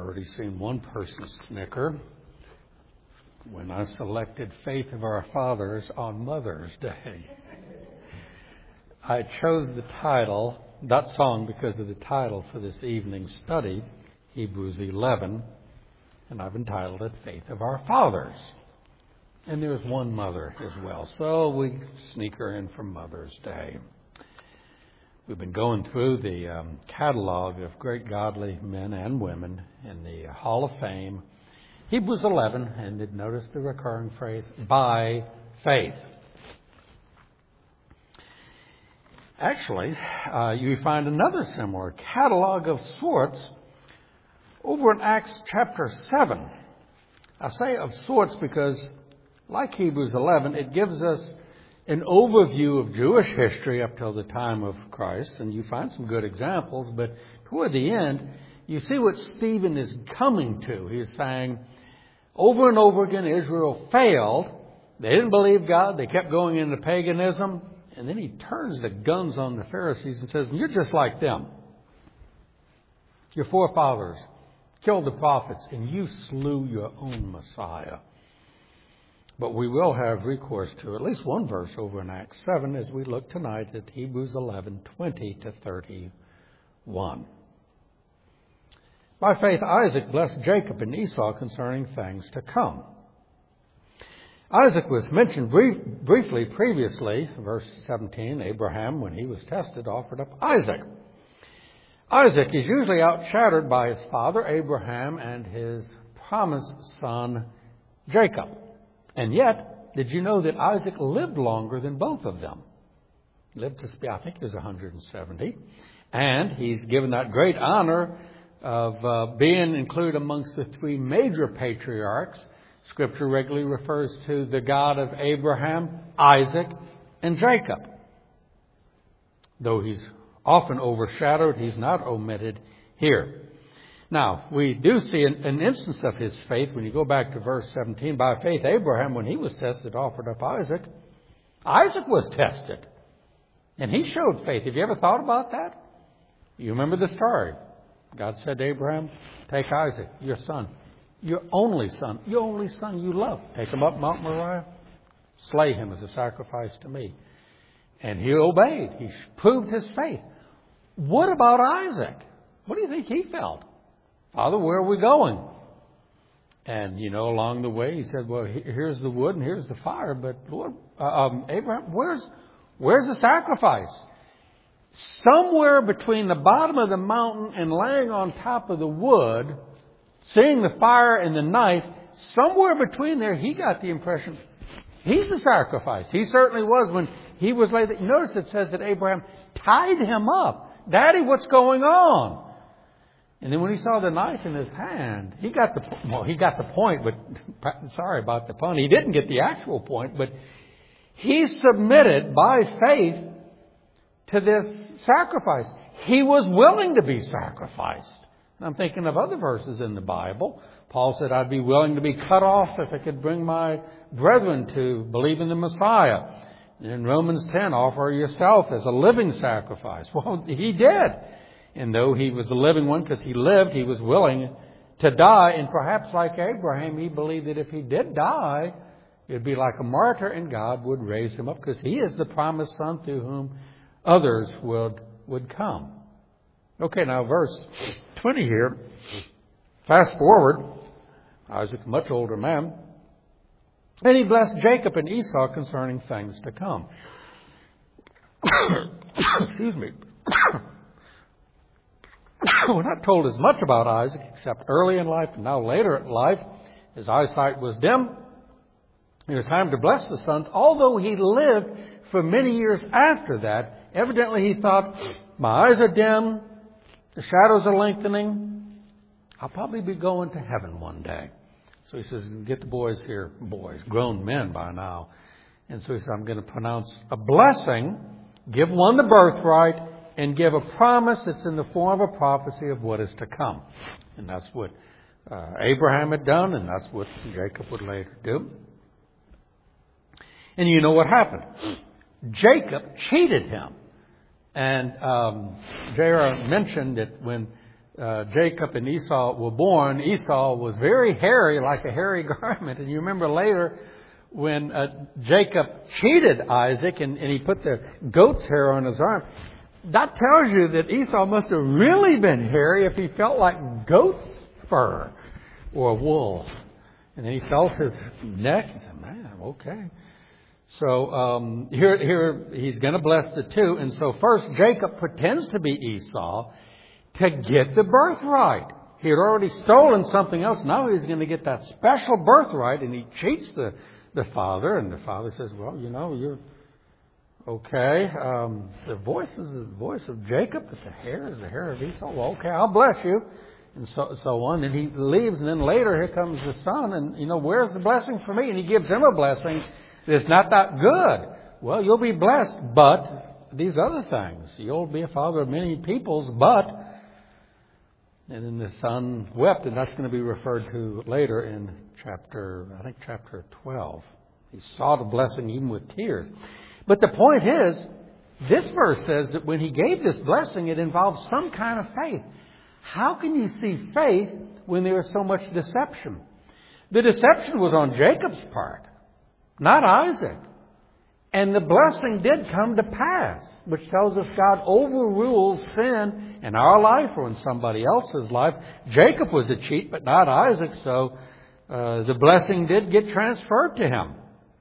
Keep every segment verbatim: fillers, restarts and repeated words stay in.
already seen one person snicker when I selected Faith of Our Fathers on Mother's Day. I chose the title, that song, because of the title for this evening's study, Hebrews eleven, and I've entitled it Faith of Our Fathers. And there's one mother as well, so we sneak her in for Mother's Day. We've been going through the um, catalog of great godly men and women in the Hall of Fame. Hebrews eleven, and did notice the recurring phrase, by faith. Actually, uh, you find another similar catalog of sorts over in Acts chapter seven. I say of sorts because, like Hebrews eleven, it gives us an overview of Jewish history up till the time of Christ, and you find some good examples, but toward the end, you see what Stephen is coming to. He's saying, over and over again, Israel failed. They didn't believe God. They kept going into paganism. And then he turns the guns on the Pharisees and says, you're just like them. Your forefathers killed the prophets, and you slew your own Messiah. But we will have recourse to at least one verse over in Acts seven as we look tonight at Hebrews eleven, twenty to thirty-one. By faith, Isaac blessed Jacob and Esau concerning things to come. Isaac was mentioned brief, briefly previously, verse seventeen. Abraham, when he was tested, offered up Isaac. Isaac is usually outshadowed by his father, Abraham, and his promised son, Jacob. And yet, did you know that Isaac lived longer than both of them? Lived to, I think he was one hundred seventy. And he's given that great honor of uh, being included amongst the three major patriarchs. Scripture regularly refers to the God of Abraham, Isaac, and Jacob. Though he's often overshadowed, he's not omitted here. Now, we do see an, an instance of his faith when you go back to verse seventeen. By faith, Abraham, when he was tested, offered up Isaac. Isaac was tested, and he showed faith. Have you ever thought about that? You remember the story. God said to Abraham, take Isaac, your son, your only son, your only son you love. Take him up Mount Moriah, slay him as a sacrifice to me. And he obeyed. He proved his faith. What about Isaac? What do you think he felt? Father, where are we going? And, you know, along the way, he said, well, here's the wood and here's the fire. But, Lord, uh, um, Abraham, where's, where's the sacrifice? Somewhere between the bottom of the mountain and laying on top of the wood, seeing the fire and the knife, somewhere between there, he got the impression he's the sacrifice. He certainly was when he was laid. Notice it says that Abraham tied him up. Daddy, what's going on? And then when he saw the knife in his hand, he got the well, he got the point, but sorry about the pun. He didn't get the actual point, but he submitted by faith to this sacrifice. He was willing to be sacrificed. I'm thinking of other verses in the Bible. Paul said, I'd be willing to be cut off if I could bring my brethren to believe in the Messiah. In Romans ten, offer yourself as a living sacrifice. Well, he did. And though he was a living one because he lived, he was willing to die. And perhaps like Abraham, he believed that if he did die, it would be like a martyr and God would raise him up because he is the promised son through whom others would, would come. Okay, now verse twenty here. Fast forward. Isaac, a much older man. And he blessed Jacob and Esau concerning things to come. Excuse me. We're not told as much about Isaac except early in life and now later in life. His eyesight was dim. It was time to bless the sons. Although he lived for many years after that, evidently he thought, my eyes are dim. The shadows are lengthening. I'll probably be going to heaven one day. So he says, get the boys here, boys, grown men by now. And so he said, I'm going to pronounce a blessing, give one the birthright, and give a promise that's in the form of a prophecy of what is to come. And that's what uh, Abraham had done, and that's what Jacob would later do. And you know what happened. Jacob cheated him. And um, J R mentioned that when uh, Jacob and Esau were born, Esau was very hairy, like a hairy garment. And you remember later when uh, Jacob cheated Isaac and, and he put the goat's hair on his arm. That tells you that Esau must have really been hairy if he felt like goat fur or wool. And then he felt his neck and said, man, okay. So um, here, here he's going to bless the two. And so first Jacob pretends to be Esau to get the birthright. He had already stolen something else. Now he's going to get that special birthright. And he cheats the, the father. And the father says, well, you know, you're okay. Um, the voice is the voice of Jacob, but the hair is the hair of Esau. Well, okay, I'll bless you. And so, so on. And he leaves. And then later here comes the son. And, you know, where's the blessing for me? And he gives him a blessing. It's not that good. Well, you'll be blessed, but these other things. You'll be a father of many peoples, but... And then the son wept, and that's going to be referred to later in chapter, I think chapter twelve. He saw the blessing even with tears. But the point is, this verse says that when he gave this blessing, it involves some kind of faith. How can you see faith when there is so much deception? The deception was on Jacob's part, not Isaac. And the blessing did come to pass, which tells us God overrules sin in our life or in somebody else's life. Jacob was a cheat, but not Isaac, so uh, the blessing did get transferred to him.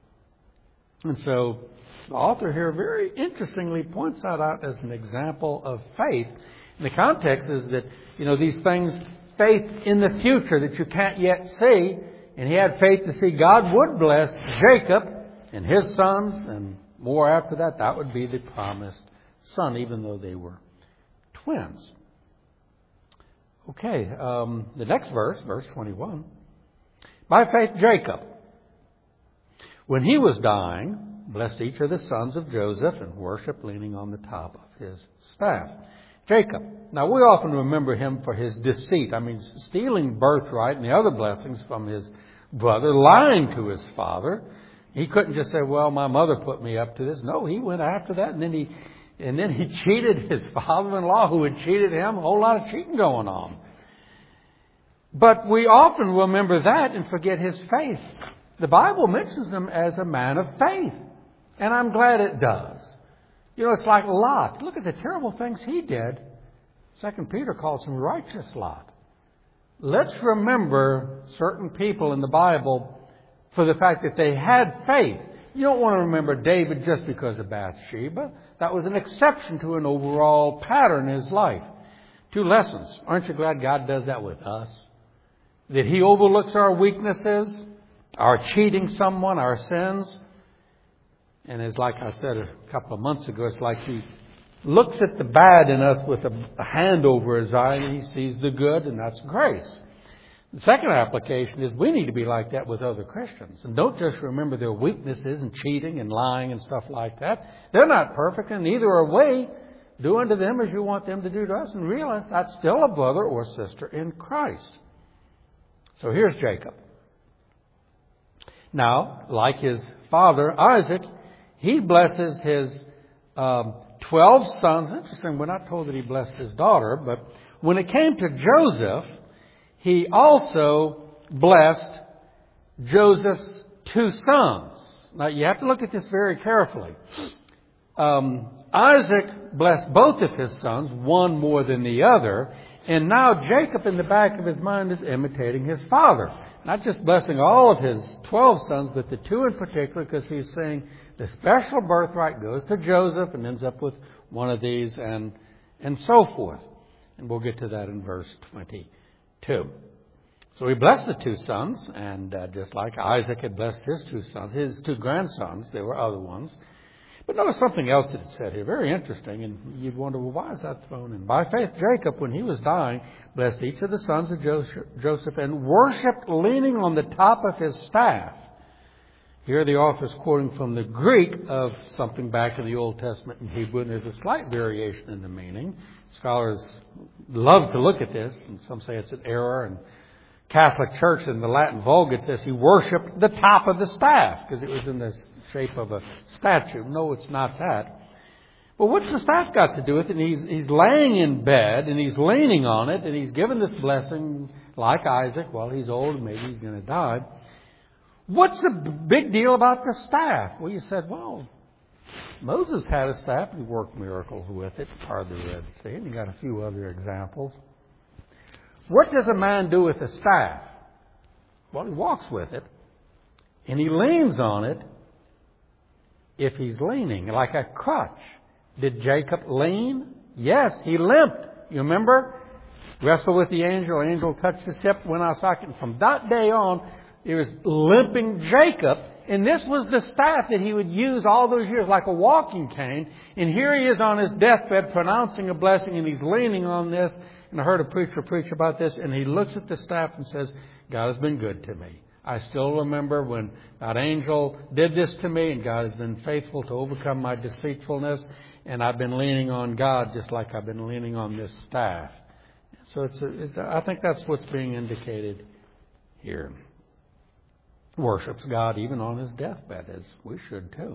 And so the author here very interestingly points that out as an example of faith. And the context is that, you know, these things, faith in the future that you can't yet see, and he had faith to see God would bless Jacob and his sons, and more after that, that would be the promised son, even though they were twins. Okay, um, the next verse, verse twenty-one. By faith, Jacob, when he was dying, blessed each of the sons of Joseph and worshiped leaning on the top of his staff. Jacob. Now, we often remember him for his deceit. I mean, stealing birthright and the other blessings from his brother, lying to his father. He couldn't just say, well, my mother put me up to this. No, he went after that, and then he and then he cheated his father-in-law who had cheated him. A whole lot of cheating going on. But we often remember that and forget his faith. The Bible mentions him as a man of faith, and I'm glad it does. You know, it's like Lot. Look at the terrible things he did. Second Peter calls him righteous Lot. Let's remember certain people in the Bible for the fact that they had faith. You don't want to remember David just because of Bathsheba. That was an exception to an overall pattern in his life. Two lessons. Aren't you glad God does that with us? That He overlooks our weaknesses, our cheating someone, our sins. And as like I said a couple of months ago, it's like He looks at the bad in us with a, a hand over His eye and He sees the good, and that's grace. The second application is we need to be like that with other Christians. And don't just remember their weaknesses and cheating and lying and stuff like that. They're not perfect, and neither are we. Do unto them as you want them to do to us, and realize that's still a brother or sister in Christ. So here's Jacob. Now, like his father Isaac, he blesses his um, twelve sons. Interesting, we're not told that he blessed his daughter, but when it came to Joseph, he also blessed Joseph's two sons. Now, you have to look at this very carefully. Um, Isaac blessed both of his sons, one more than the other. And now Jacob, in the back of his mind, is imitating his father. Not just blessing all of his twelve sons, but the two in particular, because he's saying the special birthright goes to Joseph and ends up with one of these, and, and so forth. And we'll get to that in verse twenty-two. So he blessed the two sons, and uh, just like Isaac had blessed his two sons, his two grandsons, there were other ones. But notice something else that it said here, very interesting, and you'd wonder, well, why is that thrown in? By faith, Jacob, when he was dying, blessed each of the sons of Joseph and worshipped leaning on the top of his staff. Here the author is quoting from the Greek of something back in the Old Testament in Hebrew, and there's a slight variation in the meaning. Scholars love to look at this, and some say it's an error. And Catholic Church in the Latin Vulgate says he worshipped the top of the staff because it was in the shape of a statue. No, it's not that. Well, what's the staff got to do with it? And he's, he's laying in bed and he's leaning on it and he's given this blessing like Isaac. Well, he's old and maybe he's going to die. What's the big deal about the staff? Well, you said, well, Moses had a staff and he worked miracles with it, part of the Red Sea, and you got a few other examples. What does a man do with a staff? Well, he walks with it and he leans on it if he's leaning, like a crutch. Did Jacob lean? Yes, he limped. You remember? Wrestled with the angel, angel touched his hip, went outside. And from that day on, it was limping Jacob. And this was the staff that he would use all those years, like a walking cane. And here he is on his deathbed pronouncing a blessing, and he's leaning on this. And I heard a preacher preach about this, and he looks at the staff and says, God has been good to me. I still remember when that angel did this to me, and God has been faithful to overcome my deceitfulness. And I've been leaning on God just like I've been leaning on this staff. So it's, a, it's a, I think that's what's being indicated here. Worships God even on his deathbed, as we should too.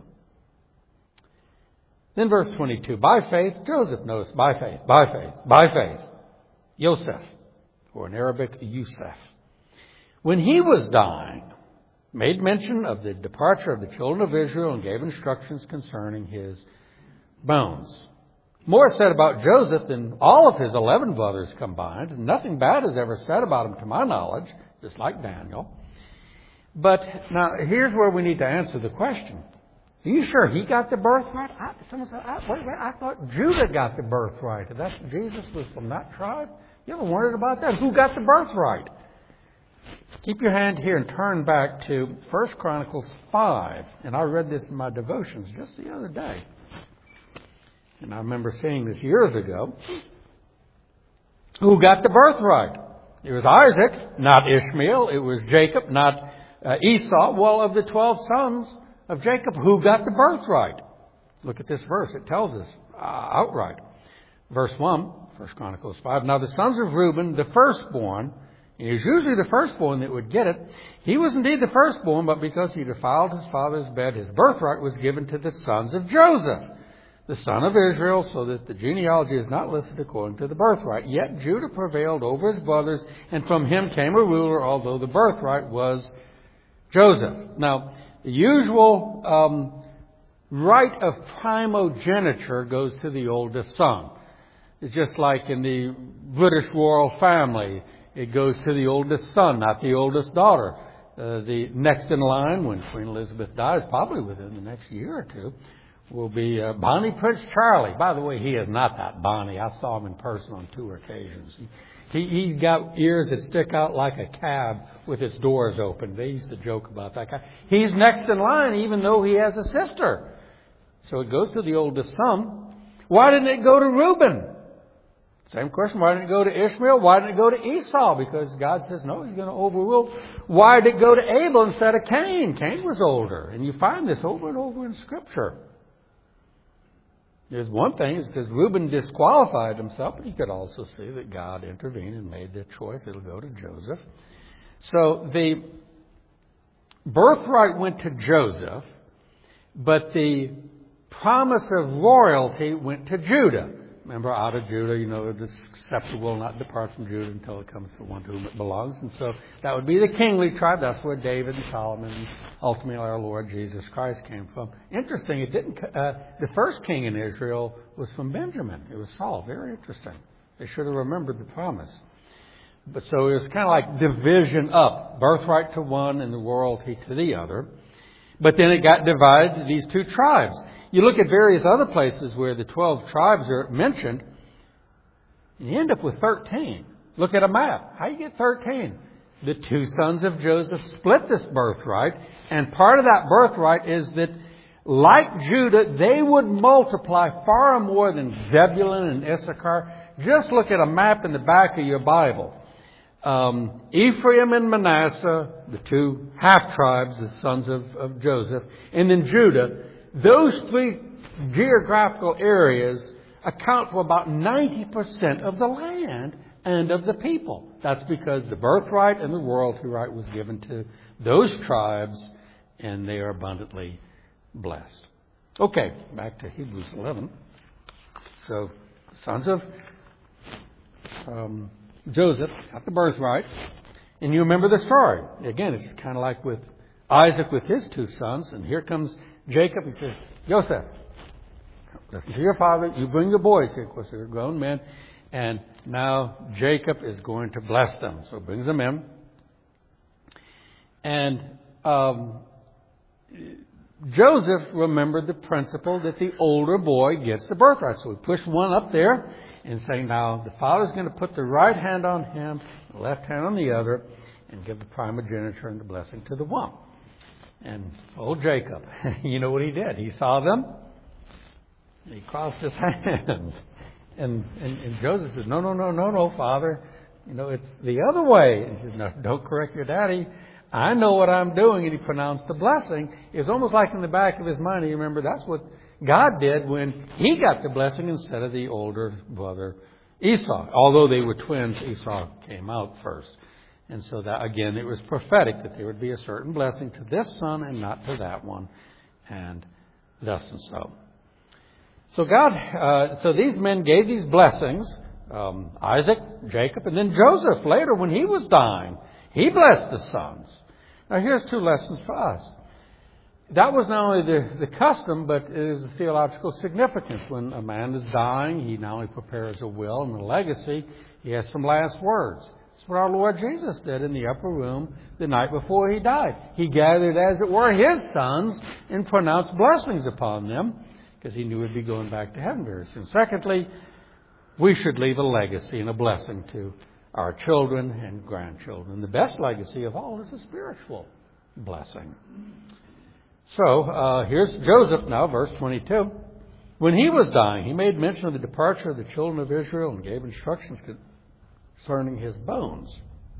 Then verse twenty-two. By faith, Joseph, notice, by faith, by faith, by faith. Yosef, or in Arabic, Yusuf. When he was dying, made mention of the departure of the children of Israel and gave instructions concerning his bones. More said about Joseph than all of his eleven brothers combined. Nothing bad is ever said about him to my knowledge, just like Daniel. But now here's where we need to answer the question. Are you sure he got the birthright? I, someone said, I, wait, wait, I thought Judah got the birthright. If that's Jesus was from that tribe. You ever wondered about that? Who got the birthright? Keep your hand here and turn back to First Chronicles five. And I read this in my devotions just the other day. And I remember seeing this years ago. Who got the birthright? It was Isaac, not Ishmael. It was Jacob, not uh, Esau. Well, of the twelve sons of Jacob, who got the birthright? Look at this verse. It tells us uh, outright. Verse one, First Chronicles five. Now the sons of Reuben, the firstborn, and it was usually the firstborn that would get it. He was indeed the firstborn, but because he defiled his father's bed, his birthright was given to the sons of Joseph, the son of Israel, so that the genealogy is not listed according to the birthright. Yet Judah prevailed over his brothers, and from him came a ruler, although the birthright was Joseph. Now, the usual um, right of primogeniture goes to the oldest son. It's just like in the British royal family. It goes to the oldest son, not the oldest daughter. Uh, the next in line, when Queen Elizabeth dies, probably within the next year or two, will be uh, Bonnie Prince Charlie. By the way, he is not that Bonnie. I saw him in person on two occasions. He, he, he got ears that stick out like a cab with its doors open. They used to joke about that guy. He's next in line, even though he has a sister. So it goes to the oldest son. Why didn't it go to Reuben? Same question. Why didn't it go to Ishmael? Why didn't it go to Esau? Because God says, no, he's going to overrule. Why did it go to Abel instead of Cain? Cain was older. And you find this over and over in Scripture. There's one thing, is because Reuben disqualified himself, but you could also see that God intervened and made the choice. It'll go to Joseph. So the birthright went to Joseph, but the promise of royalty went to Judah. Remember, out of Judah, you know, the scepter will not depart from Judah until it comes to one to whom it belongs. And so that would be the kingly tribe. That's where David and Solomon and ultimately our Lord Jesus Christ came from. Interesting, it didn't. Uh, the first king in Israel was from Benjamin. It was Saul. Very interesting. They should have remembered the promise. But so it was kind of like division up. Birthright to one and the royalty to the other. But then it got divided to these two tribes. You look at various other places where the twelve tribes are mentioned, and you end up with thirteen. Look at a map. How do you get thirteen? The two sons of Joseph split this birthright, and part of that birthright is that, like Judah, they would multiply far more than Zebulun and Issachar. Just look at a map in the back of your Bible. Um, Ephraim and Manasseh, the two half-tribes, the sons of, of Joseph, and then Judah. Those three geographical areas account for about ninety percent of the land and of the people. That's because the birthright and the royalty right was given to those tribes, and they are abundantly blessed. Okay, back to Hebrews eleven. So, sons of um, Joseph got the birthright. And you remember the story. Again, it's kind of like with Isaac with his two sons. And here comes Jacob. He says, Joseph, listen to your father. You bring the boys here. Of course, they're grown men. And now Jacob is going to bless them. So he brings them in. And um, Joseph remembered the principle that the older boy gets the birthright. So he pushed one up there and saying, now the father's going to put the right hand on him, the left hand on the other, and give the primogeniture and the blessing to the one. And old Jacob, you know what he did? He saw them. He crossed his hands. And, and, and Joseph said, no, no, no, no, no, Father. You know, it's the other way. And he says, no, don't correct your daddy. I know what I'm doing. And he pronounced the blessing. It's almost like in the back of his mind, you remember that's what God did when he got the blessing instead of the older brother Esau. Although they were twins, Esau came out first. And so that, again, it was prophetic that there would be a certain blessing to this son and not to that one. And thus and so. So God, uh, so these men gave these blessings, um, Isaac, Jacob, and then Joseph later when he was dying, he blessed the sons. Now here's two lessons for us. That was not only the, the custom, but it is a theological significance. When a man is dying, he not only prepares a will and a legacy, he has some last words. That's what our Lord Jesus did in the upper room the night before he died. He gathered, as it were, his sons and pronounced blessings upon them, because he knew he'd be going back to heaven very soon. Secondly, we should leave a legacy and a blessing to our children and grandchildren. The best legacy of all is a spiritual blessing. So, uh, here's Joseph now, verse twenty-two. When he was dying, he made mention of the departure of the children of Israel and gave instructions concerning his bones.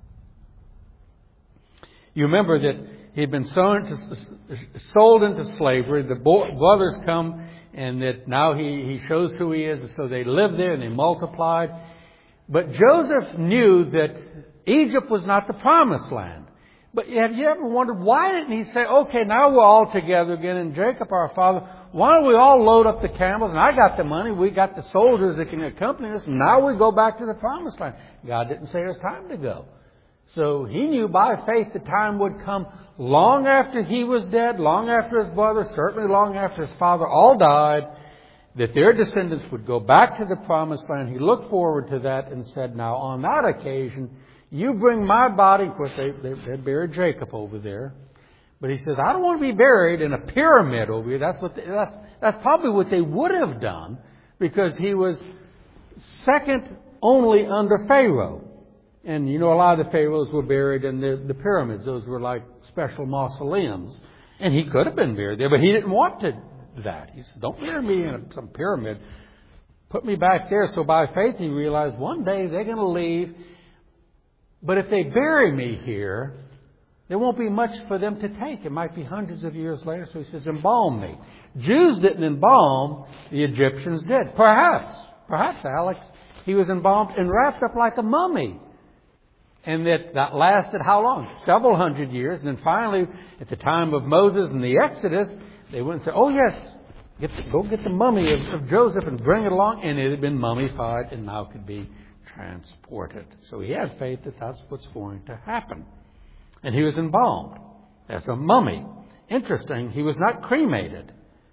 You remember that he'd been sold into, sold into slavery. The brothers come, and that now he, he shows who he is. And so they lived there and they multiplied. But Joseph knew that Egypt was not the promised land. But have you ever wondered, why didn't he say, okay, now we're all together again, and Jacob our father, why don't we all load up the camels, and I got the money, we got the soldiers that can accompany us, and now we go back to the promised land. God didn't say it was time to go. So he knew by faith the time would come long after he was dead, long after his brother, certainly long after his father all died, that their descendants would go back to the promised land. He looked forward to that and said, now on that occasion, you bring my body. Of course, they, they, they buried Jacob over there. But he says, I don't want to be buried in a pyramid over here. That's, what they, that's, that's probably what they would have done, because he was second only under Pharaoh. And, you know, a lot of the pharaohs were buried in the, the pyramids. Those were like special mausoleums. And he could have been buried there, but he didn't want to that. He said, don't bury me in some pyramid. Put me back there. So by faith, he realized one day they're going to leave. But if they bury me here, there won't be much for them to take. It might be hundreds of years later. So he says, embalm me. Jews didn't embalm. The Egyptians did. Perhaps. Perhaps, Alex. He was embalmed and wrapped up like a mummy. And that, that lasted how long? Several hundred years. And then finally, at the time of Moses and the Exodus, they went and said, oh yes, get the, go get the mummy of, of Joseph and bring it along. And it had been mummified and now could be transported. So he had faith that that's what's going to happen. And he was embalmed as a mummy. Interesting, he was not cremated.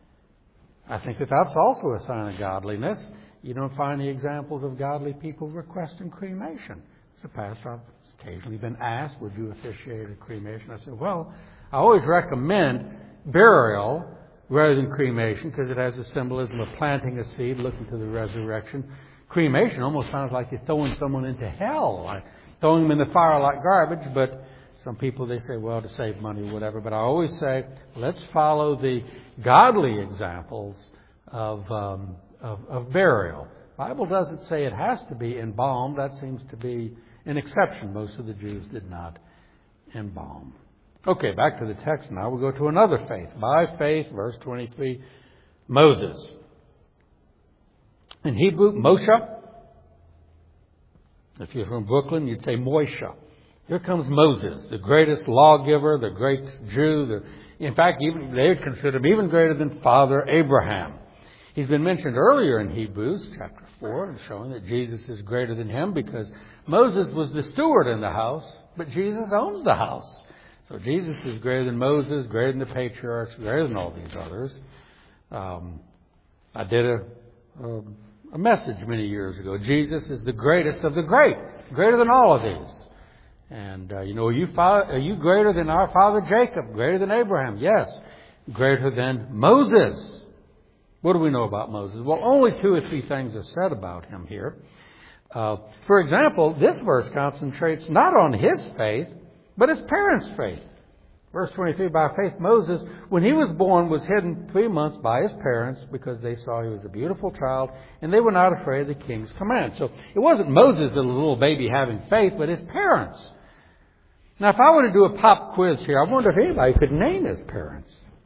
I think that that's also a sign of godliness. You don't find any examples of godly people requesting cremation. As a pastor, I've occasionally been asked, would you officiate a cremation? I said, well, I always recommend burial rather than cremation because it has the symbolism of planting a seed, looking to the resurrection. Cremation almost sounds like you're throwing someone into hell, like throwing them in the fire like garbage. But some people, they say, well, to save money or whatever. But I always say, let's follow the godly examples of, um, of, of burial. The Bible doesn't say it has to be embalmed. That seems to be an exception. Most of the Jews did not embalm. Okay, back to the text now. We'll go to another faith. By faith, verse twenty-three, Moses. In Hebrew, Moshe. If you're from Brooklyn, you'd say Moishe. Here comes Moses, the greatest lawgiver, the great Jew. The, in fact, even they would consider him even greater than Father Abraham. He's been mentioned earlier in Hebrews chapter four, showing that Jesus is greater than him because Moses was the steward in the house, but Jesus owns the house. So Jesus is greater than Moses, greater than the patriarchs, greater than all these others. Um, I did a, a, a message many years ago. Jesus is the greatest of the great, greater than all of these. And, uh, you know, are you, are you greater than our father Jacob, greater than Abraham? Yes. Greater than Moses. What do we know about Moses? Well, only two or three things are said about him here. Uh, for example, this verse concentrates not on his faith, but his parents' faith. Verse twenty-three, by faith Moses, when he was born, was hidden three months by his parents because they saw he was a beautiful child, and they were not afraid of the king's command. So it wasn't Moses, the little baby, having faith, but his parents. Now, if I were to do a pop quiz here, I wonder if anybody could name his parents.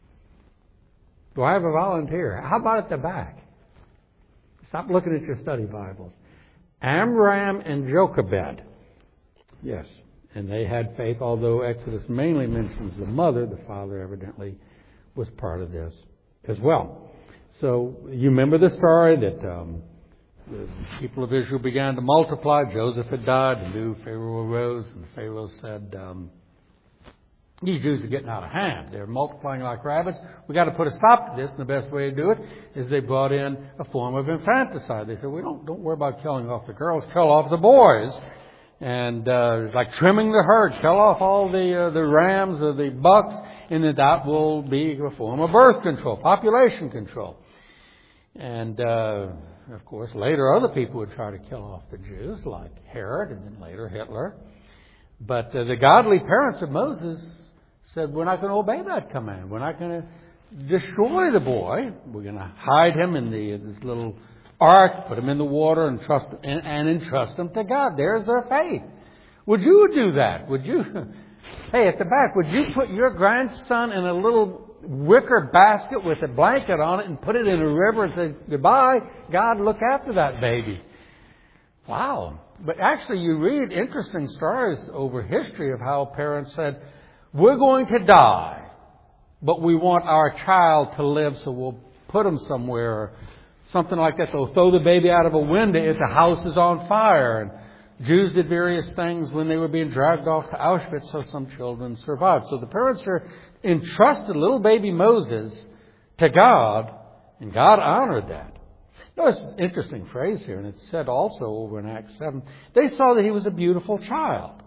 Do I have a volunteer? How about at the back? Stop looking at your study Bibles. Amram and Jochebed. Yes. And they had faith, although Exodus mainly mentions the mother. The father evidently was part of this as well. So you remember the story that um, the people of Israel began to multiply. Joseph had died. The new Pharaoh arose. And Pharaoh said, um, these Jews are getting out of hand. They're multiplying like rabbits. We've got to put a stop to this. And the best way to do it is they brought in a form of infanticide. They said, we don't, don't worry about killing off the girls. Kill off the boys. And uh, it's like trimming the herd. Kill off all the uh, the rams or the bucks, and then that will be a form of birth control, population control. And, uh, of course, later other people would try to kill off the Jews, like Herod and then later Hitler. But uh, the godly parents of Moses said, we're not going to obey that command. We're not going to destroy the boy. We're going to hide him in the this little ark, put him in the water, and trust and, and entrust him to God. There's their faith. Would you do that? Would you? Hey, at the back, would you put your grandson in a little wicker basket with a blanket on it and put it in a river and say, goodbye, God, look after that baby? Wow. But actually, you read interesting stories over history of how parents said, we're going to die, but we want our child to live, so we'll put him somewhere, or something like that. So throw the baby out of a window if the house is on fire. And Jews did various things when they were being dragged off to Auschwitz, so some children survived. So the parents are entrusted little baby Moses to God, and God honored that. Notice an interesting phrase here, and it's said also over in Acts seven. They saw that he was a beautiful child.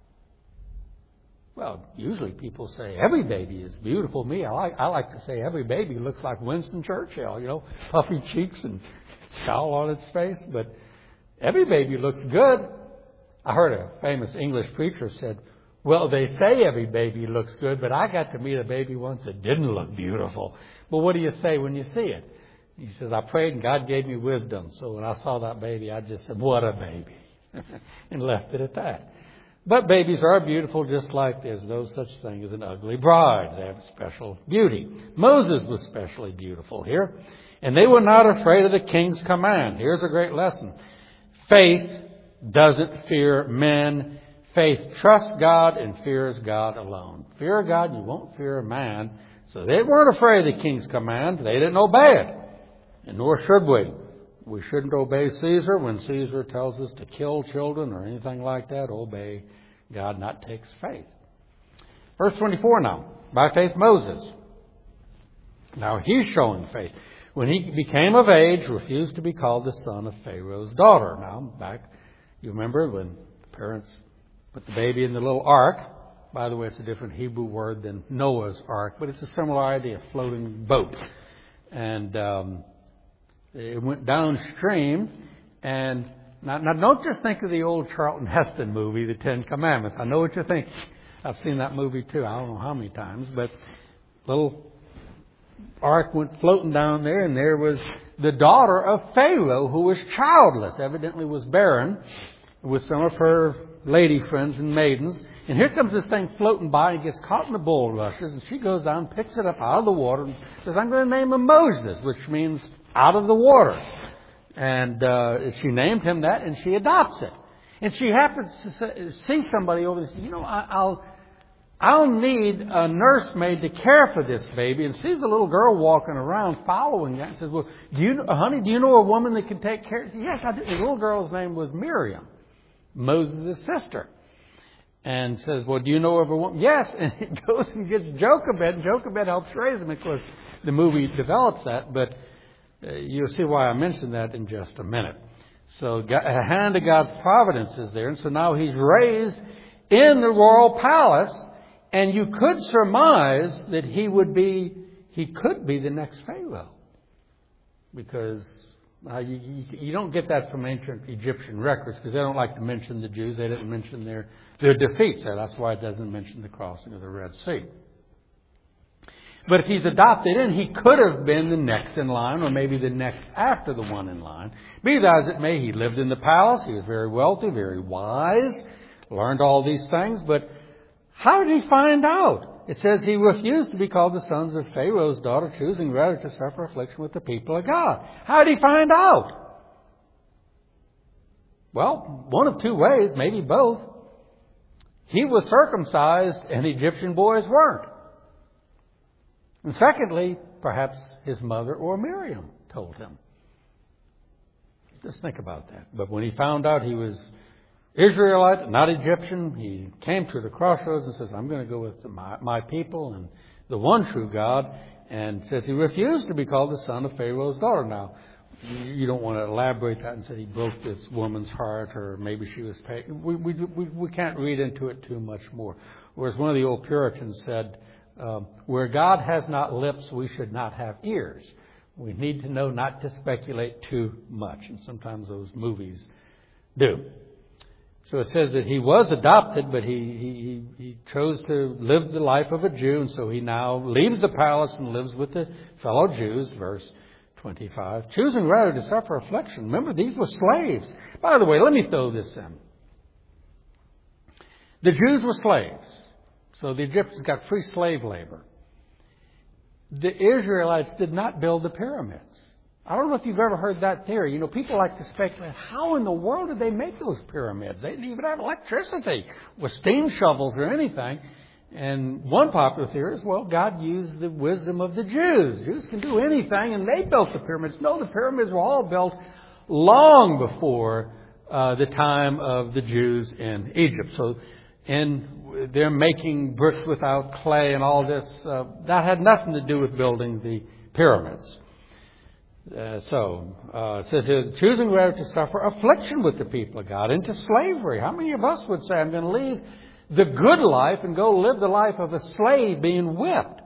Well, usually people say every baby is beautiful. Me, I like I like to say every baby looks like Winston Churchill, you know, puffy cheeks and scowl on its face. But every baby looks good. I heard a famous English preacher said, well, they say every baby looks good, but I got to meet a baby once that didn't look beautiful. But what do you say when you see it? He says, I prayed and God gave me wisdom. So when I saw that baby, I just said, what a baby, and left it at that. But babies are beautiful just like there's no such thing as an ugly bride. They have special beauty. Moses was specially beautiful here. And they were not afraid of the king's command. Here's a great lesson. Faith doesn't fear men. Faith trusts God and fears God alone. Fear God, you won't fear man. So they weren't afraid of the king's command. They didn't obey it. And nor should we. We shouldn't obey Caesar when Caesar tells us to kill children or anything like that. Obey God, not takes faith. Verse twenty-four now. By faith Moses. Now he's showing faith. When he became of age, refused to be called the son of Pharaoh's daughter. Now, back, you remember when the parents put the baby in the little ark. By the way, it's a different Hebrew word than Noah's ark, but it's a similar idea, floating boat. And um, it went downstream, and now, now don't just think of the old Charlton Heston movie, The Ten Commandments. I know what you're thinking. I've seen that movie too. I don't know how many times, but little ark went floating down there, and there was the daughter of Pharaoh, who was childless, evidently was barren, with some of her lady friends and maidens. And here comes this thing floating by and gets caught in the bulrushes, and she goes down, picks it up out of the water, and says, I'm going to name him Moses, which means out of the water. And uh, she named him that, and she adopts it. And she happens to see somebody over there. You know, I, I'll I'll need a nursemaid to care for this baby. And sees a little girl walking around following that and says, well, do you, honey, do you know a woman that can take care of you? Yes, I do. The little girl's name was Miriam, Moses' sister. And says, well, do you know of a woman? Yes. And he goes and gets Jochebed. Jochebed helps raise him. Of course, the movie develops that, but uh, you'll see why I mention that in just a minute. So a hand of God's providence is there. And so now he's raised in the royal palace. And you could surmise that he would be, he could be the next Pharaoh. Because uh, you, you, you don't get that from ancient Egyptian records because they don't like to mention the Jews. They didn't mention their, their defeats. So that's why it doesn't mention the crossing of the Red Sea. But if he's adopted in, he could have been the next in line or maybe the next after the one in line. Be that as it may, he lived in the palace. He was very wealthy, very wise, learned all these things. But how did he find out? It says he refused to be called the sons of Pharaoh's daughter, choosing rather to suffer affliction with the people of God. How did he find out? Well, one of two ways, maybe both. He was circumcised and Egyptian boys weren't. And secondly, perhaps his mother or Miriam told him. Just think about that. But when he found out he was Israelite, not Egyptian, he came to the crossroads and says, I'm going to go with my, my people and the one true God. And says he refused to be called the son of Pharaoh's daughter. Now, you don't want to elaborate that and say he broke this woman's heart or maybe she was paid. We, we, we, we can't read into it too much more. Whereas one of the old Puritans said, um, where God has not lips, we should not have ears. We need to know not to speculate too much. And sometimes those movies do. So it says that he was adopted, but he, he, he chose to live the life of a Jew. And so he now leaves the palace and lives with the fellow Jews, verse twenty-five, choosing rather to suffer affliction. Remember, these were slaves. By the way, let me throw this in. The Jews were slaves. So the Egyptians got free slave labor. The Israelites did not build the pyramids. I don't know if you've ever heard that theory. You know, people like to speculate, how in the world did they make those pyramids? They didn't even have electricity with steam shovels or anything. And one popular theory is, well, God used the wisdom of the Jews. Jews can do anything, and they built the pyramids. No, the pyramids were all built long before uh, the time of the Jews in Egypt. So, and they're making bricks without clay and all this. Uh, that had nothing to do with building the pyramids. Uh, so, uh, it says here, choosing rather to suffer affliction with the people of God, into slavery. How many of us would say, I'm going to leave the good life and go live the life of a slave being whipped?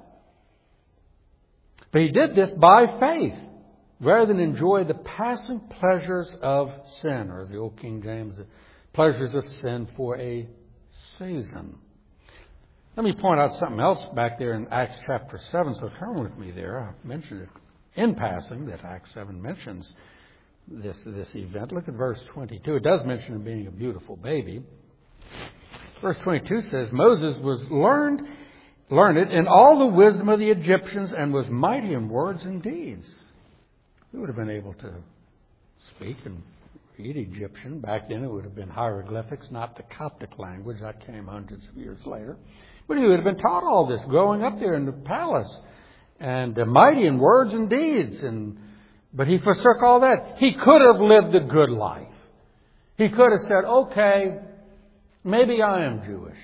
But he did this by faith, rather than enjoy the passing pleasures of sin, or as the old King James, the pleasures of sin for a season. Let me point out something else back there in Acts chapter seven, so turn with me there. I mentioned it in passing that Acts seven mentions this, this event. Look at verse twenty-two. It does mention him being a beautiful baby. Verse twenty-two says, Moses was learned, learned in all the wisdom of the Egyptians and was mighty in words and deeds. He would have been able to speak and read Egyptian. Back then it would have been hieroglyphics, not the Coptic language. That came hundreds of years later. But he would have been taught all this growing up there in the palace. And uh, mighty in words and deeds. And but he forsook all that. He could have lived a good life. He could have said, okay, maybe I am Jewish.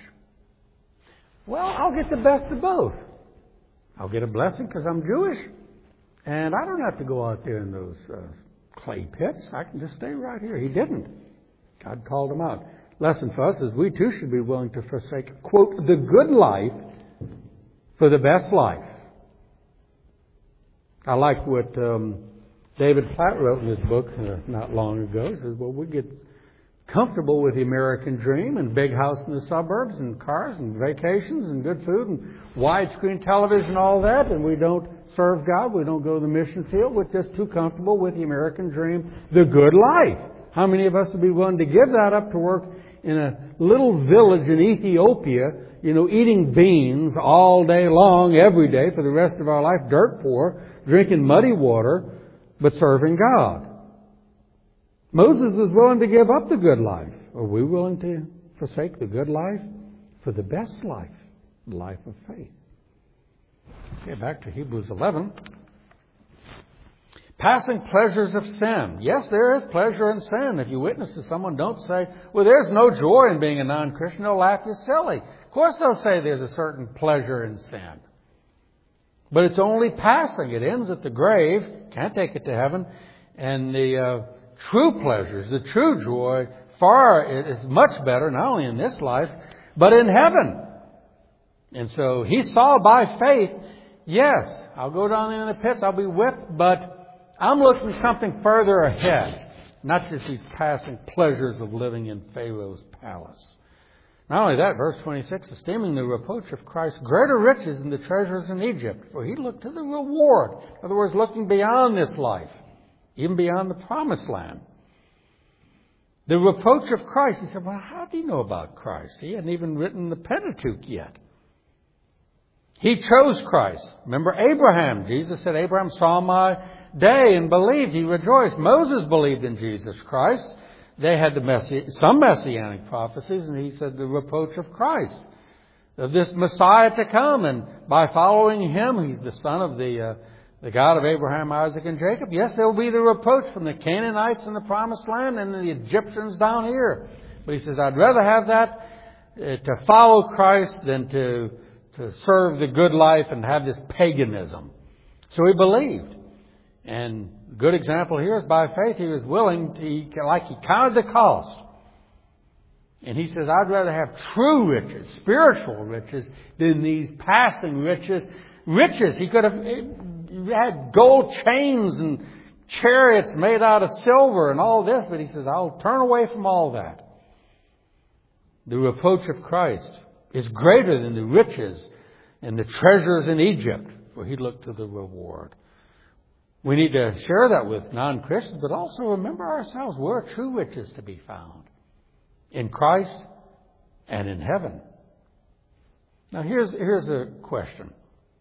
Well, I'll get the best of both. I'll get a blessing because I'm Jewish. And I don't have to go out there in those uh, clay pits. I can just stay right here. He didn't. God called him out. Lesson for us is we too should be willing to forsake, quote, the good life for the best life. I like what um, David Platt wrote in his book uh, not long ago. He says, well, we get comfortable with the American dream and big house in the suburbs and cars and vacations and good food and widescreen television and all that, and we don't serve God. We don't go to the mission field. We're just too comfortable with the American dream, the good life. How many of us would be willing to give that up to work in a little village in Ethiopia, you know, eating beans all day long, every day for the rest of our life, dirt poor, drinking muddy water, but serving God? Moses was willing to give up the good life. Are we willing to forsake the good life for the best life? life of faith. Okay, back to Hebrews eleven. Passing pleasures of sin. Yes, there is pleasure in sin. If you witness to someone, don't say, well, there's no joy in being a non-Christian. They'll laugh you silly. Of course they'll say there's a certain pleasure in sin. But it's only passing. It ends at the grave. Can't take it to heaven. And the uh, true pleasures, the true joy, far is much better, not only in this life, but in heaven. And so he saw by faith, yes, I'll go down in the pits, I'll be whipped, but I'm looking something further ahead. Not just these passing pleasures of living in Pharaoh's palace. Not only that, verse twenty-six, esteeming the reproach of Christ greater riches than the treasures in Egypt, for he looked to the reward. In other words, looking beyond this life, even beyond the promised land. The reproach of Christ. He said, well, how do you know about Christ? He hadn't even written the Pentateuch yet. He chose Christ. Remember Abraham. Jesus said, Abraham saw my day and believed. He rejoiced. Moses believed in Jesus Christ. They had the messi- some messianic prophecies, and he said the reproach of Christ, of this Messiah to come. And by following him, he's the son of the uh, the God of Abraham, Isaac, and Jacob. Yes, there will be the reproach from the Canaanites in the Promised Land and the Egyptians down here. But he says, I'd rather have that uh, to follow Christ than to to serve the good life and have this paganism. So he believed. And a good example here is by faith he was willing to, he, like he counted the cost. And he says, I'd rather have true riches, spiritual riches, than these passing riches. Riches, he could have he had gold chains and chariots made out of silver and all this, but he says, I'll turn away from all that. The reproach of Christ is greater than the riches and the treasures in Egypt, for he looked to the reward. We need to share that with non-Christians, but also remember ourselves, where are true riches to be found? In Christ and in heaven. Now here's, here's a question.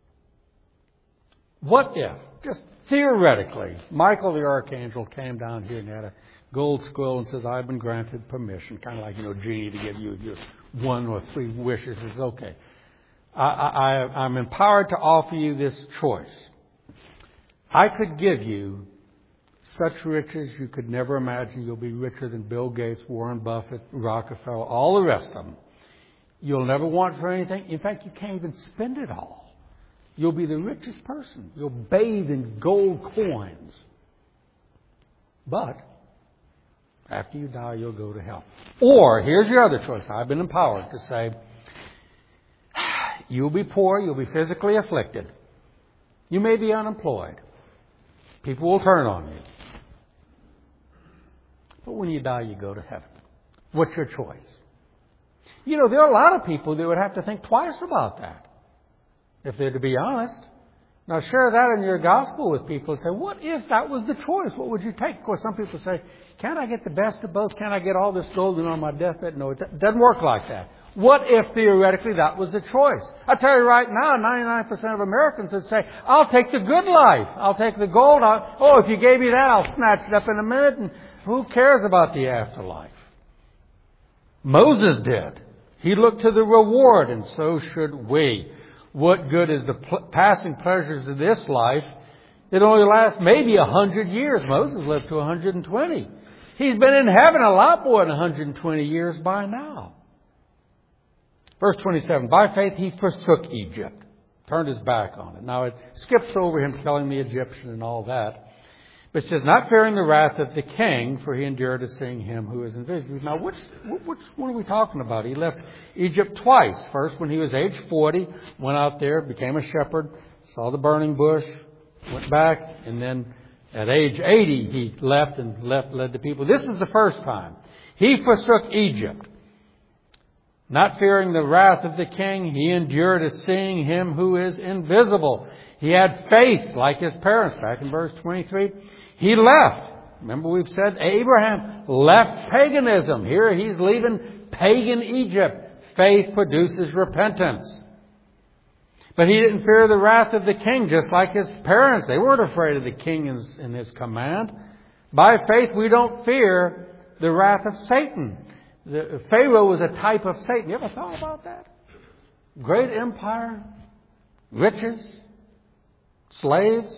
What if, just theoretically, Michael the Archangel came down here and had a gold scroll and says, I've been granted permission, kind of like, you know, genie to give you your one or three wishes is okay. I, I, I'm empowered to offer you this choice. I could give you such riches you could never imagine. You'll be richer than Bill Gates, Warren Buffett, Rockefeller, all the rest of them. You'll never want for anything. In fact, you can't even spend it all. You'll be the richest person. You'll bathe in gold coins. But after you die, you'll go to hell. Or, here's your other choice. I've been empowered to say, you'll be poor, you'll be physically afflicted. You may be unemployed. People will turn on you. But when you die, you go to heaven. What's your choice? You know, there are a lot of people that would have to think twice about that, if they're to be honest. Now, share that in your gospel with people and say, what if that was the choice? What would you take? Of course, some people say, can't I get the best of both? Can't I get all this gold and on my deathbed? No, it doesn't work like that. What if theoretically that was the choice? I tell you right now, ninety-nine percent of Americans would say, I'll take the good life. I'll take the gold. I'll, oh, if you gave me that, I'll snatch it up in a minute. And who cares about the afterlife? Moses did. He looked to the reward, and so should we. What good is the pl- passing pleasures of this life? It only lasts maybe a hundred years. Moses lived to one hundred twenty. He's been in heaven a lot more than one hundred twenty years by now. Verse twenty-seven, by faith he forsook Egypt, turned his back on it. Now it skips over him killing the Egyptian and all that. But it says, not fearing the wrath of the king, for he endured to seeing him who is invisible. Now, which, which one are we talking about? He left Egypt twice. First, when he was age forty, went out there, became a shepherd, saw the burning bush, went back, and then at age eighty, he left and left, led the people. This is the first time. He forsook Egypt. Not fearing the wrath of the king, he endured as seeing him who is invisible. He had faith like his parents. Back in verse twenty-three, he left. Remember we've said Abraham left paganism. Here he's leaving pagan Egypt. Faith produces repentance. But he didn't fear the wrath of the king, just like his parents. They weren't afraid of the king and his command. By faith, we don't fear the wrath of Satan. The, Pharaoh was a type of Satan. You ever thought about that? great empire, riches, slaves.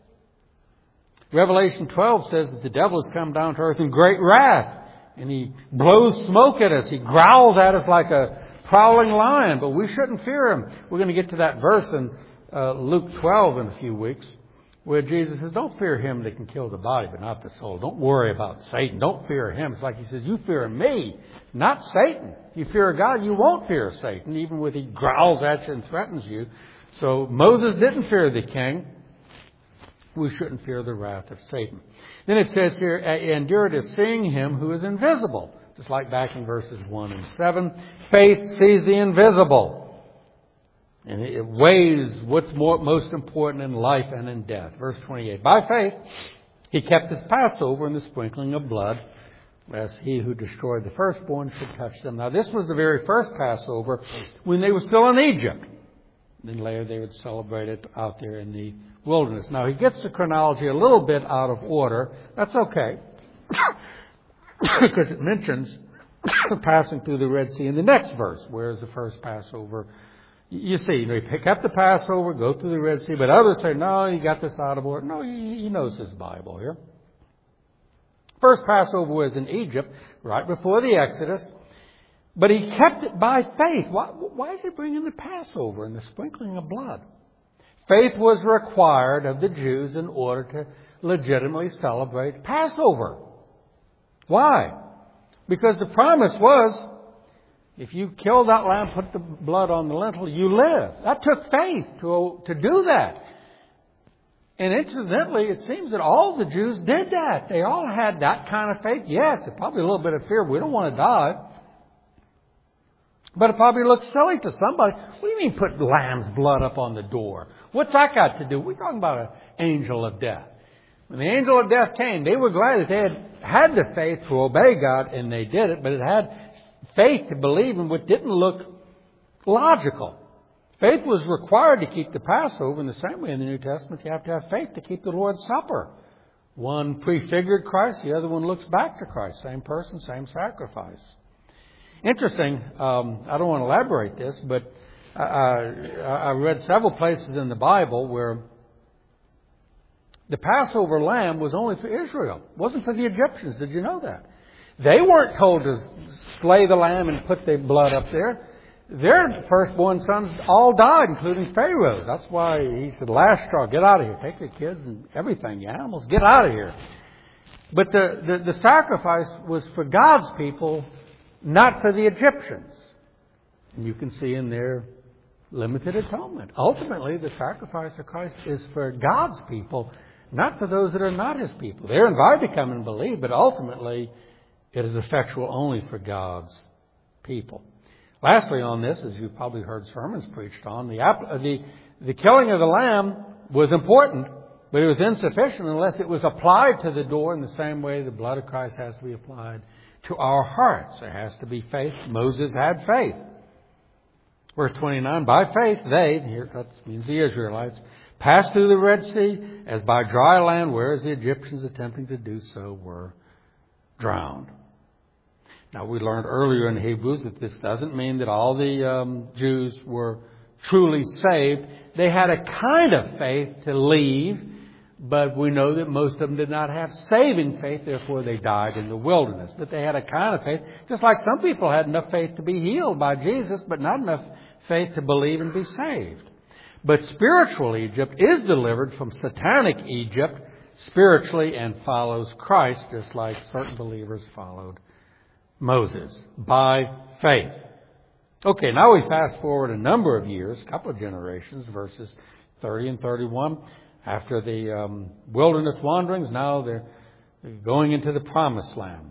Revelation twelve says that the devil has come down to earth in great wrath. And he blows smoke at us. He growls at us like a prowling lion. But we shouldn't fear him. We're going to get to that verse in uh, Luke twelve in a few weeks, where Jesus says, don't fear him that can kill the body, but not the soul. Don't worry about Satan. Don't fear him. It's like he says, you fear me, not Satan. If you fear God, you won't fear Satan, even when he growls at you and threatens you. So Moses didn't fear the king. We shouldn't fear the wrath of Satan. Then it says here, endure to seeing him who is invisible. Just like back in verses one and seven. Faith sees the invisible. And it weighs what's more, most important in life and in death. Verse twenty-eight. By faith, he kept his Passover and the sprinkling of blood, lest he who destroyed the firstborn should touch them. Now, this was the very first Passover when they were still in Egypt. Then later they would celebrate it out there in the wilderness. Now, he gets the chronology a little bit out of order. That's okay. Because it mentions passing through the Red Sea in the next verse. Whereas the first Passover, you see, you know, he kept the Passover, go through the Red Sea. But others say, no, he got this out of order. No, he, he knows his Bible here. First Passover was in Egypt, right before the Exodus. But he kept it by faith. Why, why is he bringing the Passover and the sprinkling of blood? Faith was required of the Jews in order to legitimately celebrate Passover. Why? Because the promise was, if you kill that lamb, put the blood on the lintel, you live. That took faith to, to do that. And incidentally, it seems that all the Jews did that. They all had that kind of faith. Yes, probably a little bit of fear. We don't want to die. But it probably looks silly to somebody. What do you mean put lamb's blood up on the door? What's that got to do? We're talking about an angel of death. When the angel of death came, they were glad that they had had the faith to obey God, and they did it. But it had faith to believe in what didn't look logical. Faith was required to keep the Passover. In the same way in the New Testament, you have to have faith to keep the Lord's Supper. One prefigured Christ, the other one looks back to Christ. Same person, same sacrifice. Interesting, um, I don't want to elaborate this, but I, I, I read several places in the Bible where the Passover lamb was only for Israel. It wasn't for the Egyptians. Did you know that? They weren't told to slay the lamb and put the blood up there. Their firstborn sons all died, including Pharaoh's. That's why he said, last straw, get out of here. Take your kids and everything, you animals, get out of here. But the, the, the sacrifice was for God's people, not for the Egyptians. And you can see in their limited atonement. Ultimately, the sacrifice of Christ is for God's people, not for those that are not His people. They're invited to come and believe, but ultimately, it is effectual only for God's people. Lastly on this, as you've probably heard sermons preached on, the, the, the killing of the lamb was important, but it was insufficient unless it was applied to the door in the same way the blood of Christ has to be applied to our hearts. There has to be faith. Moses had faith. Verse twenty-nine, by faith they, here that means the Israelites, passed through the Red Sea as by dry land, whereas the Egyptians attempting to do so were drowned. Now, we learned earlier in Hebrews that this doesn't mean that all the um, Jews were truly saved. They had a kind of faith to leave, but we know that most of them did not have saving faith, therefore they died in the wilderness. But they had a kind of faith, just like some people had enough faith to be healed by Jesus, but not enough faith to believe and be saved. But spiritual Egypt is delivered from satanic Egypt spiritually and follows Christ, just like certain believers followed Moses, by faith. Okay, now we fast forward a number of years, a couple of generations, verses thirty and thirty-one. After the um, wilderness wanderings, now they're going into the promised land.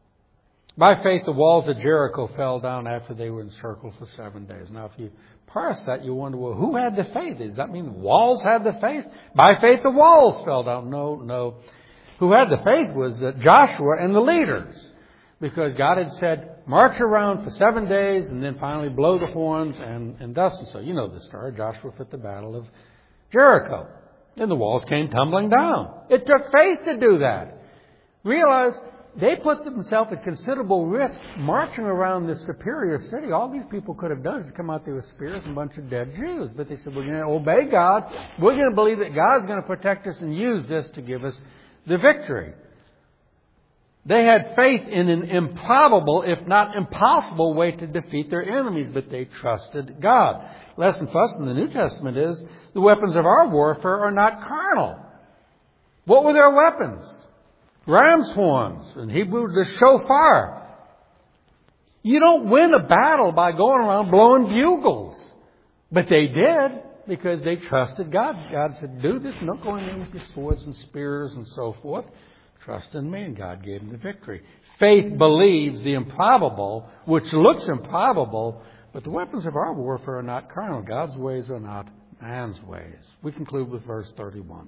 By faith, the walls of Jericho fell down after they were encircled for seven days. Now, if you parse that, you wonder, well, who had the faith? Does that mean the walls had the faith? By faith, the walls fell down. No, no. Who had the faith was uh, Joshua and the leaders. Because God had said, march around for seven days and then finally blow the horns and, and dust. And so you know the story. Joshua fought the battle of Jericho. Then the walls came tumbling down. It took faith to do that. Realize they put themselves at considerable risk marching around this superior city. All these people could have done is come out there with spears and a bunch of dead Jews. But they said, we're going to obey God. We're going to believe that God's going to protect us and use this to give us the victory. They had faith in an improbable, if not impossible, way to defeat their enemies, but they trusted God. Lesson for us in the New Testament is the weapons of our warfare are not carnal. What were their weapons? Ram's horns, in Hebrew, the shofar. You don't win a battle by going around blowing bugles. But they did, because they trusted God. God said, do this, not going in with your swords and spears and so forth. Trust in me, and God gave them the victory. Faith believes the improbable, which looks improbable, but the weapons of our warfare are not carnal. God's ways are not man's ways. We conclude with verse thirty-one.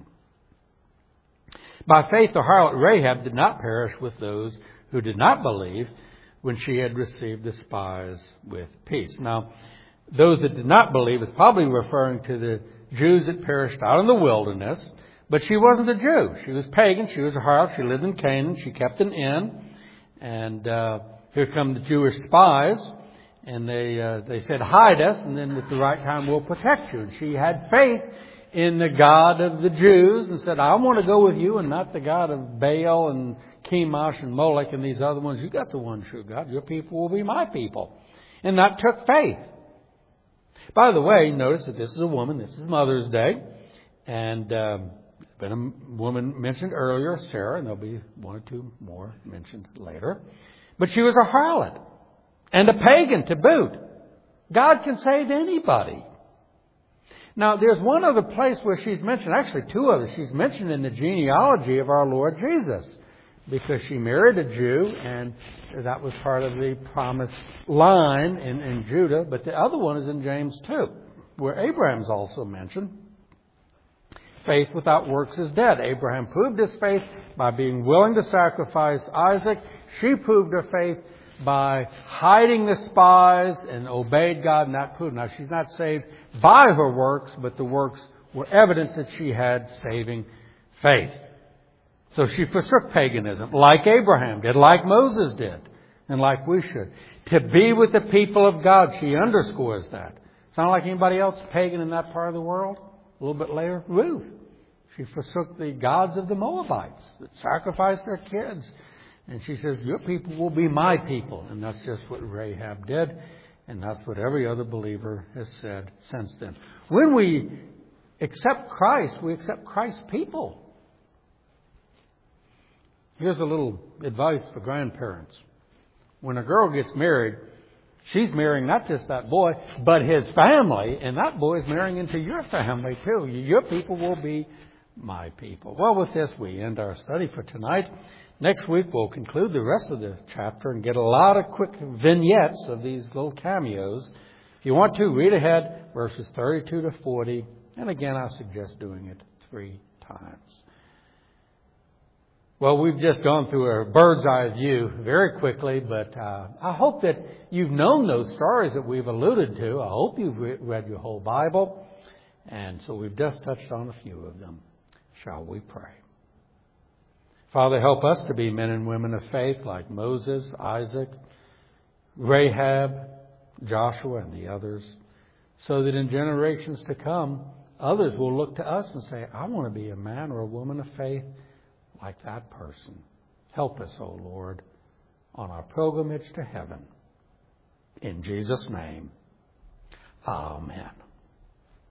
By faith, the harlot Rahab did not perish with those who did not believe when she had received the spies with peace. Now, those that did not believe is probably referring to the Jews that perished out in the wilderness. But she wasn't a Jew. She was pagan. She was a harlot. She lived in Canaan. She kept an inn. And uh, here come the Jewish spies. And they uh, they said, hide us, and then at the right time we'll protect you. And she had faith in the God of the Jews and said, I want to go with you and not the God of Baal and Chemosh and Molech and these other ones. You got the one true God. Your people will be my people. And that took faith. By the way, notice that this is a woman. This is Mother's Day. And um, been a woman mentioned earlier, Sarah, and there'll be one or two more mentioned later. But she was a harlot and a pagan to boot. God can save anybody. Now, there's one other place where she's mentioned, actually two others. She's mentioned in the genealogy of our Lord Jesus, because she married a Jew, and that was part of the promised line in, in Judah. But the other one is in James two, where Abraham's also mentioned. Faith without works is dead. Abraham proved his faith by being willing to sacrifice Isaac. She proved her faith by hiding the spies and obeyed God, and that proved. Now, she's not saved by her works, but the works were evidence that she had saving faith. So she forsook paganism, like Abraham did, like Moses did, and like we should. To be with the people of God, she underscores that. Sound like anybody else pagan in that part of the world? A little bit later, Ruth. She forsook the gods of the Moabites that sacrificed their kids. And she says, your people will be my people. And that's just what Rahab did. And that's what every other believer has said since then. When we accept Christ, we accept Christ's people. Here's a little advice for grandparents. When a girl gets married, she's marrying not just that boy, but his family. And that boy is marrying into your family too. Your people will be my people. Well, with this, we end our study for tonight. Next week, we'll conclude the rest of the chapter and get a lot of quick vignettes of these little cameos. If you want to, read ahead, verses thirty-two to forty. And again, I suggest doing it three times. Well, we've just gone through a bird's eye view very quickly, but uh, I hope that you've known those stories that we've alluded to. I hope you've re- read your whole Bible. And so we've just touched on a few of them. Shall we pray? Father, help us to be men and women of faith like Moses, Isaac, Rahab, Joshua, and the others, so that in generations to come, others will look to us and say, I want to be a man or a woman of faith like that person. Help us, O Lord, on our pilgrimage to heaven. In Jesus' name, amen.